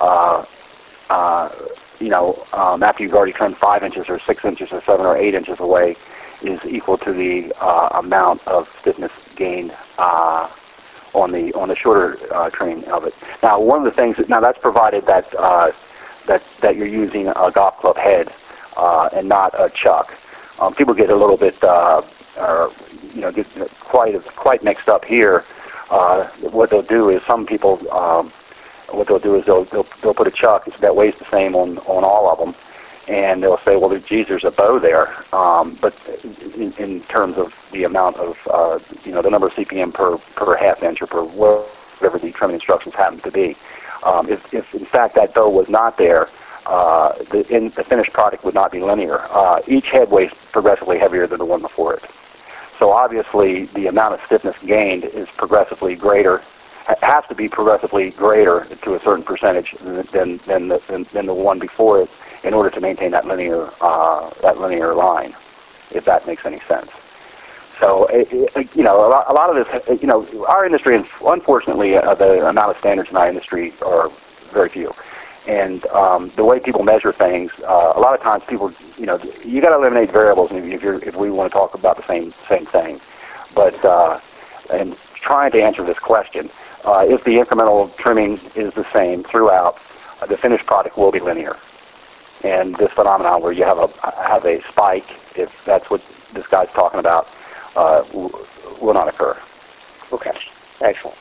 after you've already trimmed 5 inches or 6 inches or 7 or 8 inches away, is equal to the amount of stiffness gained on the shorter trimming of it. Now, one of the things that's provided that that you're using a golf club head and not a chuck. People get a little bit get quite mixed up here. What they'll do is some people. What they'll do is they'll put a chuck that weighs the same on all of them, and they'll say, well, geez, there's a bow there, but in terms of the amount of, the number of CPM per half inch or per whatever the trimming instructions happen to be, if in fact that bow was not there, the finished product would not be linear. Each head weighs progressively heavier than the one before it. So obviously the amount of stiffness gained is progressively greater, has to be progressively greater to a certain percentage than the one before it in order to maintain that linear line, if that makes any sense. So, a lot of this, our industry, unfortunately, the amount of standards in our industry are very few. And the way people measure things, a lot of times people, you got to eliminate variables if we want to talk about the same thing. But and trying to answer this question, if the incremental trimming is the same throughout, the finished product will be linear. And this phenomenon where you have a spike, if that's what this guy's talking about, will not occur. Okay, excellent.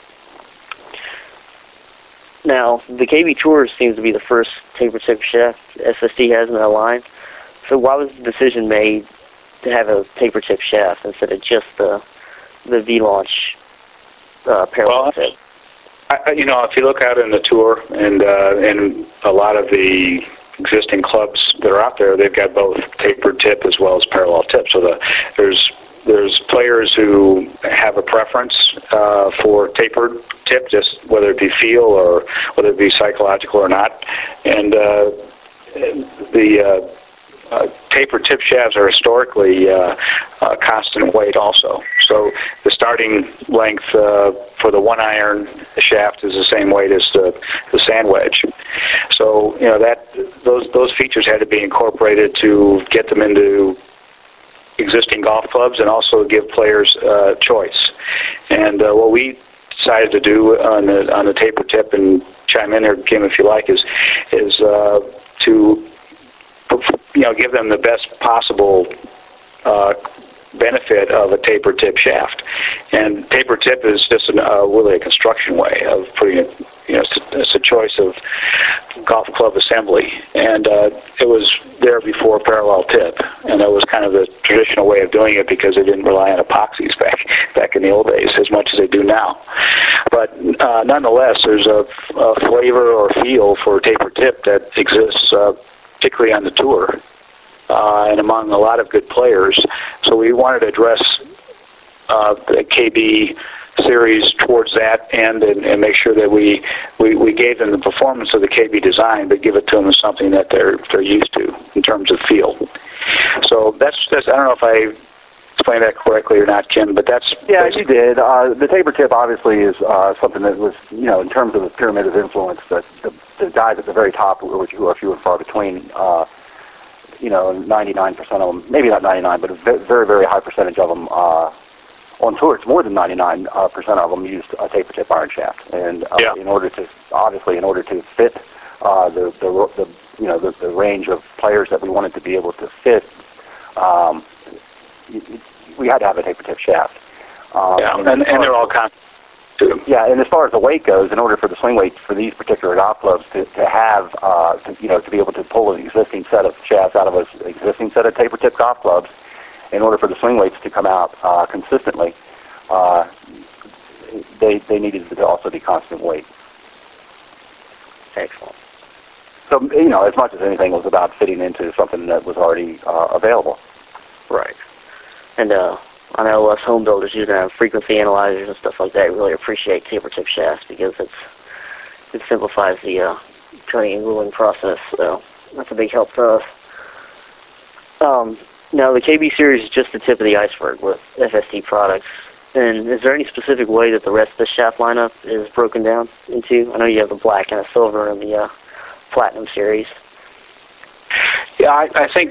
Now, the KB Tour seems to be the first taper tip shaft FST has in their line. So why was the decision made to have a taper tip shaft instead of just the V-Launch parallel tip? If you look out in the Tour and a lot of the existing clubs that are out there, they've got both tapered tip as well as parallel tip. So there's players who have a preference for tapered tip, just whether it be feel or whether it be psychological or not. And the tapered tip shafts are historically constant weight also. So the starting length for the 1-iron shaft is the same weight as the sand wedge. So those features had to be incorporated to get them into existing golf clubs and also give players choice. And what we decided to do on the taper tip, and chime in there, Kim, if you like, is to give them the best possible benefit of a taper tip shaft. And taper tip is just really a construction way of putting it. It's a choice of golf club assembly, and it was there before parallel tip, and that was kind of the traditional way of doing it because they didn't rely on epoxies back in the old days as much as they do now. But nonetheless, there's a flavor or feel for taper tip that exists, particularly on the Tour and among a lot of good players. So we wanted to address the KB series towards that end and make sure that we gave them the performance of the KB design, but give it to them as something that they're used to in terms of feel. So that's I don't know if I explained that correctly or not, Kim, but that's... Yeah, you did. The taper tip obviously is something that was, in terms of the pyramid of influence, that the guys at the very top, who are few and far between, 99% of them, maybe not 99, but a very, very high percentage of them on tour, it's more than 99% of them used a taper tip iron shaft, and in order to fit the range of players that we wanted to be able to fit, we had to have a taper tip shaft. And they're all constant too. Yeah, and as far as the weight goes, in order for the swing weight for these particular golf clubs to have, to be able to pull an existing set of shafts out of an existing set of taper tip golf clubs, in order for the swing weights to come out consistently, they needed to also be constant weight. Excellent. So, as much as anything, it was about fitting into something that was already available. Right. And I know us home builders using frequency analyzers and stuff like that really appreciate taper tip shafts because it simplifies the cutting and gluing process. So that's a big help to us. Now, the KB series is just the tip of the iceberg with FST products. And is there any specific way that the rest of the shaft lineup is broken down into? I know you have the black and the silver and the platinum series. Yeah, I think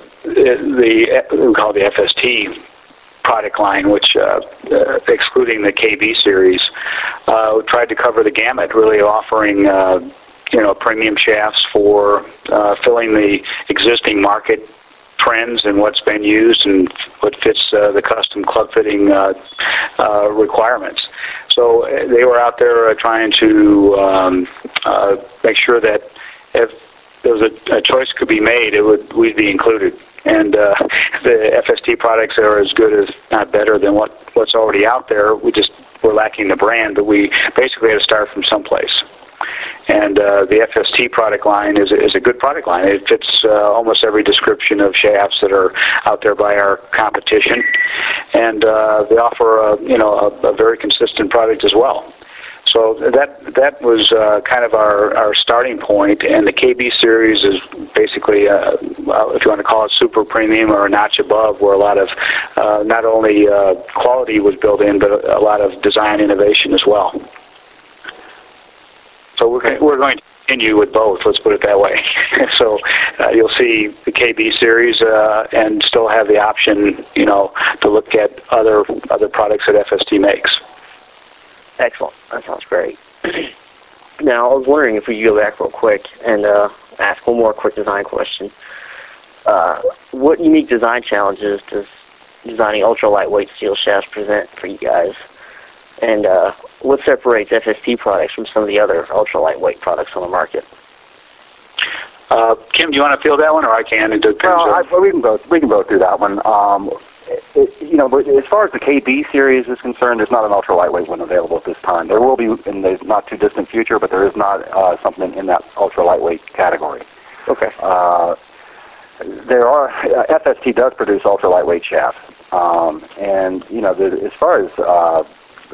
we call the FST product line, which excluding the KB series, tried to cover the gamut, really offering premium shafts for filling the existing market trends and what's been used and what fits the custom club fitting requirements. So they were out there trying to make sure that if there was a choice could be made, we'd be included. And the FST products are as good as, not better than what's already out there. We're lacking the brand, but we basically had to start from someplace. And the FST product line is a good product line. It fits almost every description of shafts that are out there by our competition, and they offer a very consistent product as well. So that was kind of our starting point, and the KB series is basically, if you want to call it super premium or a notch above, where a lot of not only quality was built in, but a lot of design innovation as well. So we're going to continue with both, let's put it that way. So you'll see the KB series and still have the option, to look at other products that FST makes. Excellent. That sounds great. Now, I was wondering if we could go back real quick and ask one more quick design question. What unique design challenges does designing ultra-lightweight steel shafts present for you guys? And what separates FST products from some of the other ultra-lightweight products on the market? Kim, do you want to field that one, or I can? Well, we can both do that one. But as far as the KB series is concerned, there's not an ultra lightweight one available at this time. There will be in the not too distant future, but there is not something in that ultra lightweight category. Okay. There are FST does produce ultra lightweight shafts, and as far as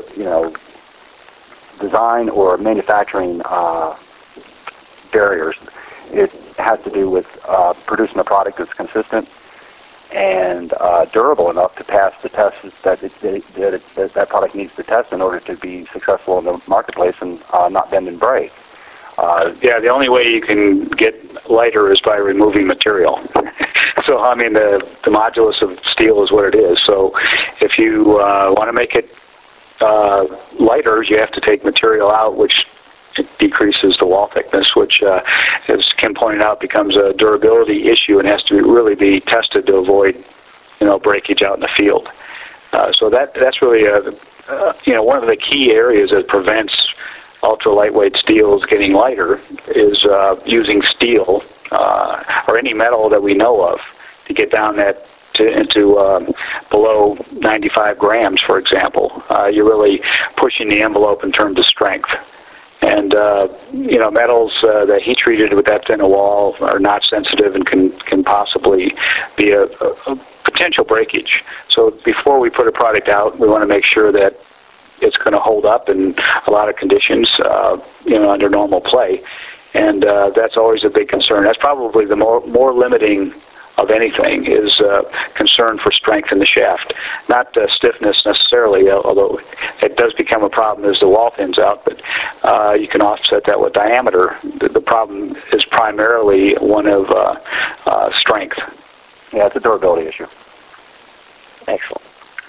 design or manufacturing barriers, it has to do with producing a product that's consistent and durable enough to pass the tests that product needs to test in order to be successful in the marketplace and not bend and break. The only way you can get lighter is by removing material. So, I mean, the modulus of steel is what it is. So if you want to make it lighter, you have to take material out, which decreases the wall thickness, which, as Kim pointed out, becomes a durability issue and has to really be tested to avoid, breakage out in the field. So that's really one of the key areas that prevents ultra lightweight steels getting lighter is using steel or any metal that we know of to get down into below 95 grams, for example. You're really pushing the envelope in terms of strength. And, metals that heat treated with that thin a wall are not sensitive and can possibly be a potential breakage. So before we put a product out, we want to make sure that it's going to hold up in a lot of conditions, under normal play. And that's always a big concern. That's probably the more limiting of anything is concern for strength in the shaft. Not stiffness necessarily, although it does become a problem as the wall thins out, but you can offset that with diameter. The problem is primarily one of strength. Yeah, it's a durability issue. Excellent.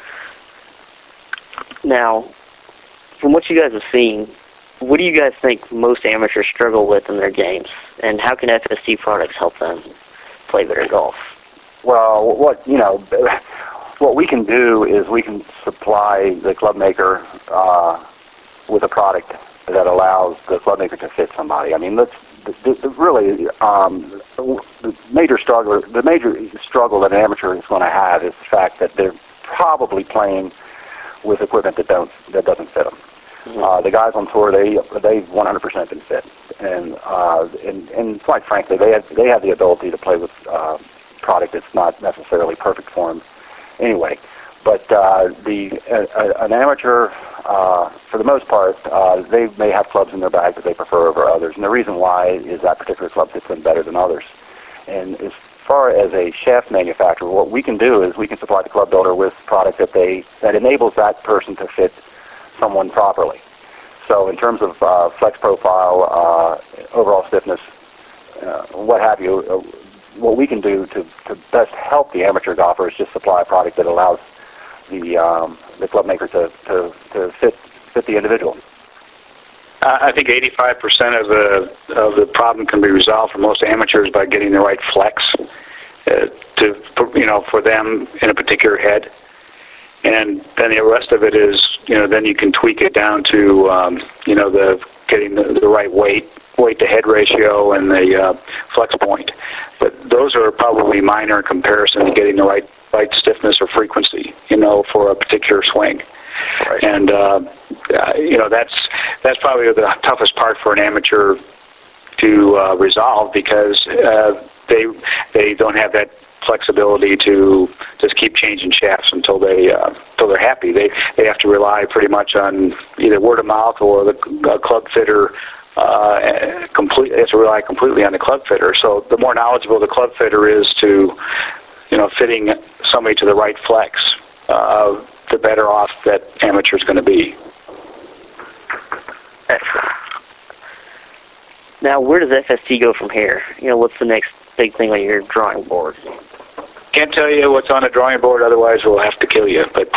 Now, from what you guys have seen, what do you guys think most amateurs struggle with in their games, and how can FST products help them play better golf? Well, what we can do is we can supply the club maker with a product that allows the club maker to fit somebody. I mean, the major struggle that an amateur is going to have is the fact that they're probably playing with equipment that doesn't fit them. Mm-hmm. The guys on tour, they've 100% been fit, and quite frankly, they have the ability to play with product that's not necessarily perfect for them anyway. But an amateur, for the most part, they may have clubs in their bag that they prefer over others, and the reason why is that particular club fits them better than others. And as far as a shaft manufacturer, what we can do is we can supply the club builder with product that enables that person to fit someone properly. So in terms of flex profile, overall stiffness, what have you, what we can do to best help the amateur golfer is just supply a product that allows the club maker to fit the individual. I think 85% of the problem can be resolved for most amateurs by getting the right flex for them in a particular head. And then the rest of it is, then you can tweak it down to, getting the right weight weight to head ratio and the flex point. But those are probably minor in comparison to getting the right stiffness or frequency, for a particular swing. Right. And that's probably the toughest part for an amateur to resolve, because they don't have that flexibility to just keep changing shafts until they're happy. They have to rely pretty much on either word of mouth or the club fitter. They have to rely completely on the club fitter. So the more knowledgeable the club fitter is to fitting somebody to the right flex, the better off that amateur is going to be. Now, where does FST go from here? What's the next big thing on your drawing board? Can't tell you what's on the drawing board, otherwise we'll have to kill you. But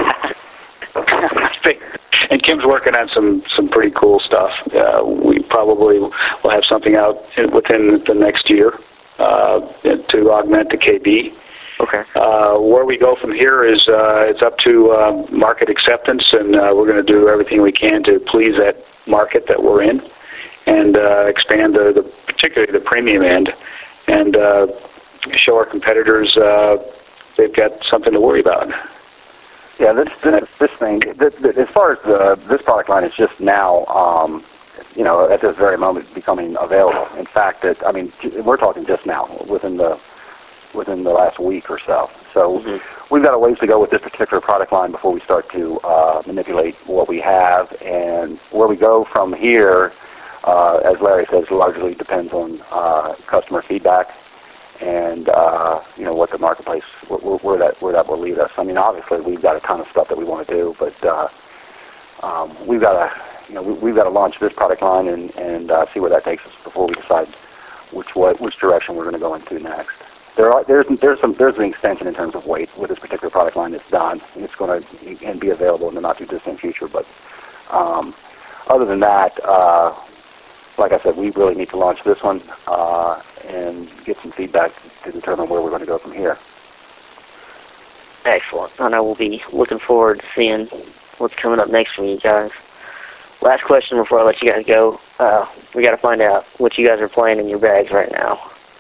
and Kim's working on some pretty cool stuff. We probably will have something out within the next year to augment the KB. Okay. Where we go from here is it's up to market acceptance, and we're going to do everything we can to please that market that we're in, and expand particularly the premium end, and show our competitors they've got something to worry about. Yeah, this thing, as far as this product line is just now, at this very moment becoming available. In fact, we're talking just now, within the last week or so. So we've got a ways to go with this particular product line before we start to manipulate what we have, and where we go from here, as Larry says, largely depends on customer feedback and what the marketplace, where that will lead us. Obviously we've got a ton of stuff that we want to do, but we've got to launch this product line and see where that takes us before we decide which direction we're going to go into next. There's an extension in terms of weight with this particular product line that's done. It's going to and be available in the not too distant future. But other than that, like I said, we really need to launch this one and get some feedback to determine where we're going to go from here. Excellent. I know we'll be looking forward to seeing what's coming up next from you guys. Last question before I let you guys go. We got to find out what you guys are playing in your bags right now.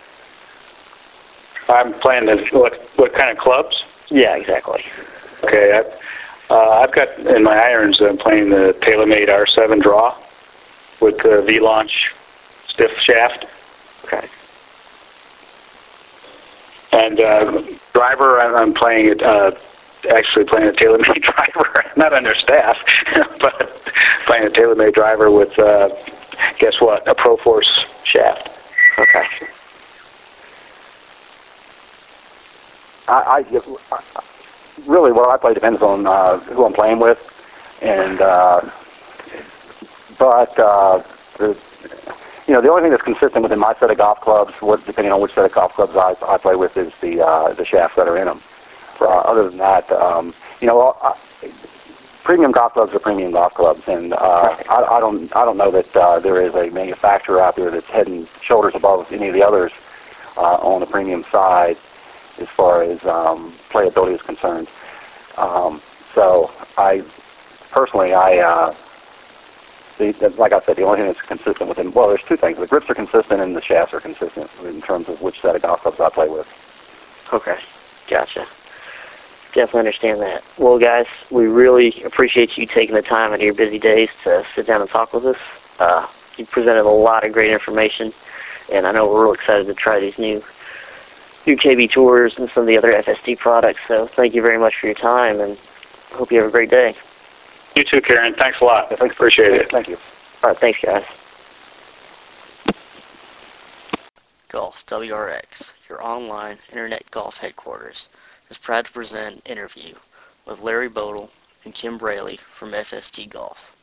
I'm playing what kind of clubs? Yeah, exactly. Okay, I've got in my irons. I'm playing the TaylorMade R7 draw with the V-Launch stiff shaft. Okay. And driver, I'm playing it. Actually playing a TaylorMade driver, not on their staff, but playing a TaylorMade driver with guess what? A Pro-Force shaft. Okay. I really, what I play depends on who I'm playing with, and the only thing that's consistent within my set of golf clubs, depending on which set of golf clubs I play with, is the shafts that are in them. Other than that, premium golf clubs are premium golf clubs, and I don't know that there is a manufacturer out there that's head and shoulders above any of the others on the premium side as far as playability is concerned. So I personally, like I said, the only thing that's consistent with them, well, there's two things. The grips are consistent and the shafts are consistent in terms of which set of golf clubs I play with. Okay. Gotcha. Definitely understand that. Well, guys, we really appreciate you taking the time out of your busy days to sit down and talk with us. You presented a lot of great information, and I know we're real excited to try these new KB tours and some of the other FST products. So thank you very much for your time, and I hope you have a great day. You too, Karen. Thanks a lot. Thanks. Appreciate it. Thank you. All right, thanks, guys. Golf WRX, your online internet golf headquarters, is proud to present an interview with Larry Bodel and Kim Braley from FST Golf.